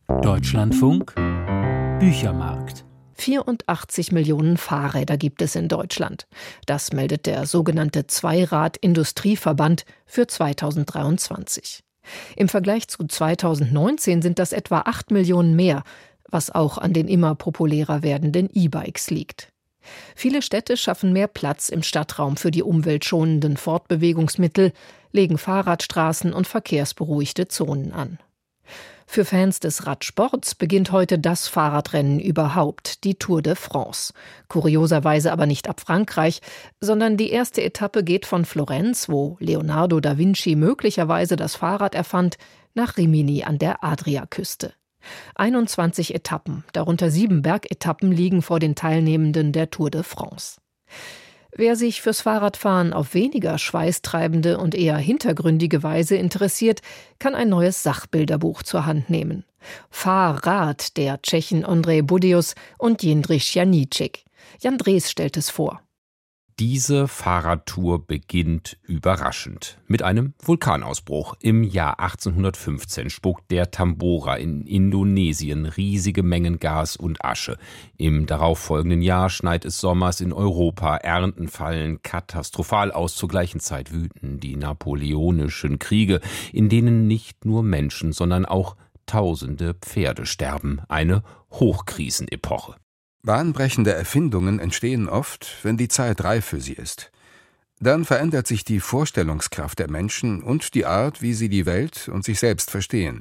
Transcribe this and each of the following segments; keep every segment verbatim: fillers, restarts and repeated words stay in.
Deutschlandfunk Büchermarkt. vierundachtzig Millionen Fahrräder gibt es in Deutschland. Das meldet der sogenannte Zweirad-Industrieverband für zweitausenddreiundzwanzig. Im Vergleich zu zweitausendneunzehn sind das etwa acht Millionen mehr, was auch an den immer populärer werdenden E-Bikes liegt. Viele Städte schaffen mehr Platz im Stadtraum für die umweltschonenden Fortbewegungsmittel, legen Fahrradstraßen und verkehrsberuhigte Zonen an. Für Fans des Radsports beginnt heute das Fahrradrennen überhaupt, die Tour de France. Kurioserweise aber nicht ab Frankreich, sondern die erste Etappe geht von Florenz, wo Leonardo da Vinci möglicherweise das Fahrrad erfand, nach Rimini an der Adriaküste. einundzwanzig Etappen, darunter sieben Bergetappen, liegen vor den Teilnehmenden der Tour de France. Wer sich fürs Fahrradfahren auf weniger schweißtreibende und eher hintergründige Weise interessiert, kann ein neues Sachbilderbuch zur Hand nehmen. Fahrrad der Tschechen Ondřej Budějoš und Jindřich Janíček. Jan Drees stellt es vor. Diese Fahrradtour beginnt überraschend mit einem Vulkanausbruch. Im Jahr achtzehnhundertfünfzehn spuckt der Tambora in Indonesien riesige Mengen Gas und Asche. Im darauffolgenden Jahr schneit es sommers in Europa, Ernten fallen katastrophal aus. Zur gleichen Zeit wüten die napoleonischen Kriege, in denen nicht nur Menschen, sondern auch tausende Pferde sterben. Eine Hochkrisenepoche. Bahnbrechende Erfindungen entstehen oft, wenn die Zeit reif für sie ist. Dann verändert sich die Vorstellungskraft der Menschen und die Art, wie sie die Welt und sich selbst verstehen.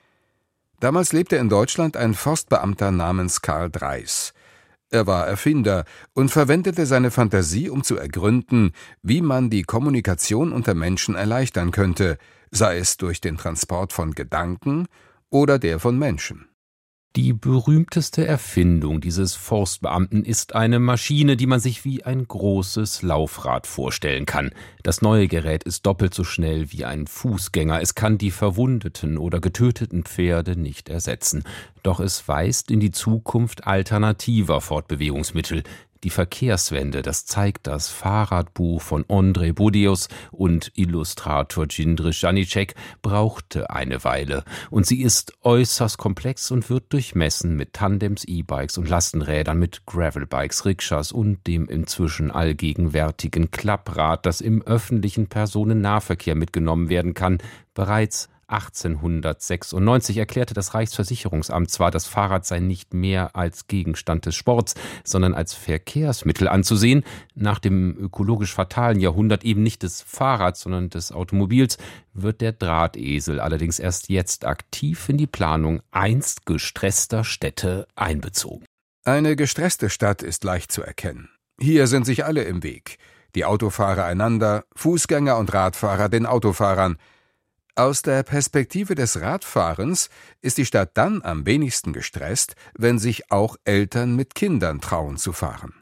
Damals lebte in Deutschland ein Forstbeamter namens Karl Dreis. Er war Erfinder und verwendete seine Fantasie, um zu ergründen, wie man die Kommunikation unter Menschen erleichtern könnte, sei es durch den Transport von Gedanken oder der von Menschen. Die berühmteste Erfindung dieses Forstbeamten ist eine Maschine, die man sich wie ein großes Laufrad vorstellen kann. Das neue Gerät ist doppelt so schnell wie ein Fußgänger. Es kann die verwundeten oder getöteten Pferde nicht ersetzen. Doch es weist in die Zukunft alternativer Fortbewegungsmittel. Die Verkehrswende, das zeigt das Fahrradbuch von Ondřej Budějoš und Illustrator Jindřich Janíček, brauchte eine Weile. Und sie ist äußerst komplex und wird durchmessen mit Tandems, E-Bikes und Lastenrädern, mit Gravelbikes, Rikschas und dem inzwischen allgegenwärtigen Klapprad, das im öffentlichen Personennahverkehr mitgenommen werden kann. Bereits achtzehnhundertsechsundneunzig erklärte das Reichsversicherungsamt zwar, das Fahrrad sei nicht mehr als Gegenstand des Sports, sondern als Verkehrsmittel anzusehen, nach dem ökologisch fatalen Jahrhundert eben nicht des Fahrrads, sondern des Automobils, wird der Drahtesel allerdings erst jetzt aktiv in die Planung einst gestresster Städte einbezogen. Eine gestresste Stadt ist leicht zu erkennen. Hier sind sich alle im Weg. Die Autofahrer einander, Fußgänger und Radfahrer den Autofahrern. Aus der Perspektive des Radfahrens ist die Stadt dann am wenigsten gestresst, wenn sich auch Eltern mit Kindern trauen zu fahren.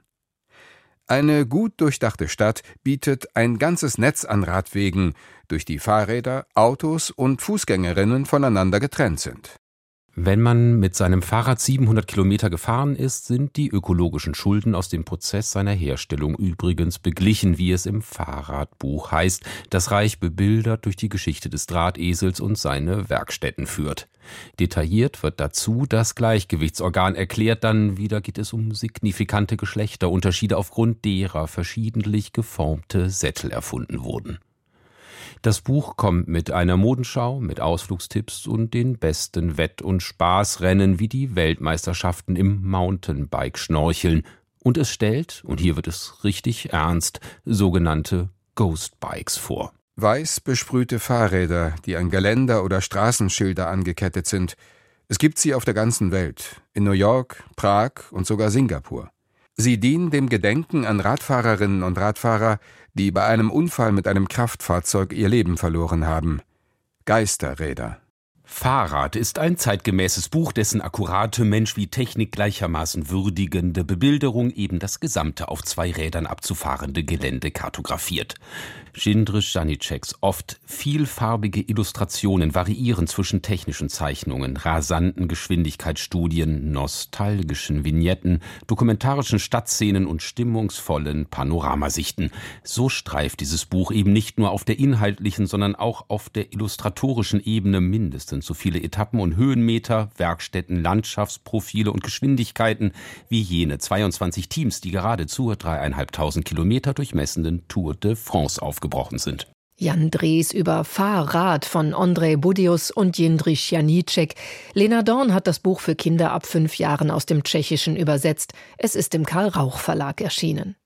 Eine gut durchdachte Stadt bietet ein ganzes Netz an Radwegen, durch die Fahrräder, Autos und Fußgängerinnen voneinander getrennt sind. Wenn man mit seinem Fahrrad siebenhundert Kilometer gefahren ist, sind die ökologischen Schulden aus dem Prozess seiner Herstellung übrigens beglichen, wie es im Fahrradbuch heißt, das reich bebildert durch die Geschichte des Drahtesels und seine Werkstätten führt. Detailliert wird dazu das Gleichgewichtsorgan erklärt, dann wieder geht es um signifikante Geschlechterunterschiede, aufgrund derer verschiedentlich geformte Sättel erfunden wurden. Das Buch kommt mit einer Modenschau, mit Ausflugstipps und den besten Wett- und Spaßrennen wie die Weltmeisterschaften im Mountainbike-Schnorcheln. Und es stellt, und hier wird es richtig ernst, sogenannte Ghostbikes vor. Weiß besprühte Fahrräder, die an Geländer oder Straßenschilder angekettet sind. Es gibt sie auf der ganzen Welt, in New York, Prag und sogar Singapur. Sie dienen dem Gedenken an Radfahrerinnen und Radfahrer, die bei einem Unfall mit einem Kraftfahrzeug ihr Leben verloren haben. Geisterräder. Fahrrad ist ein zeitgemäßes Buch, dessen akkurate, Mensch wie Technik gleichermaßen würdigende Bebilderung eben das gesamte auf zwei Rädern abzufahrende Gelände kartografiert. Jindřich Janíčeks oft vielfarbige Illustrationen variieren zwischen technischen Zeichnungen, rasanten Geschwindigkeitsstudien, nostalgischen Vignetten, dokumentarischen Stadtszenen und stimmungsvollen Panoramasichten. So streift dieses Buch eben nicht nur auf der inhaltlichen, sondern auch auf der illustratorischen Ebene mindestens doppelt so viele Etappen und Höhenmeter, Werkstätten, Landschaftsprofile und Geschwindigkeiten wie jene zweiundzwanzig Teams, die gerade zur dreieinhalbtausend Kilometer durchmessenden Tour de France aufgebrochen sind. Jan Drees über Fahrrad von Ondřej Budius und Jindřich Janíček. Lena Dorn hat das Buch für Kinder ab fünf Jahren aus dem Tschechischen übersetzt. Es ist im Karl Rauch Verlag erschienen.